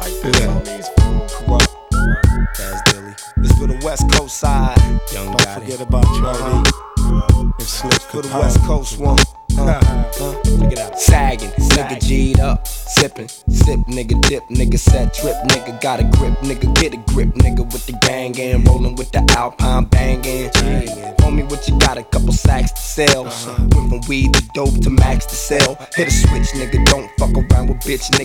like this on these fools. Corrupt. That's Dilly. This for the West Coast side. Young Don't Gotti. forget about Charlie. And Slip For the West Coast one. Look it out. Sagging, nigga G'd up, sippin', sip, nigga dip, nigga set trip, nigga got a grip, nigga get a grip, nigga with the gang and rollin' with the Alpine bangin'. Homie, what you got? A couple sacks to sell. Went from weed to dope to max to sell. Hit a switch, nigga, don't fuck around with bitch, nigga.